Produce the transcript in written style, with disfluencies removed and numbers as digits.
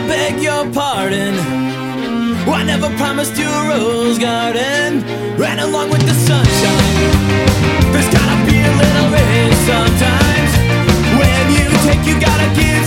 beg your pardon. I never promised you a rose garden. Ran along with the sunshine. There's gotta be a little rain sometimes. When you take, you gotta give.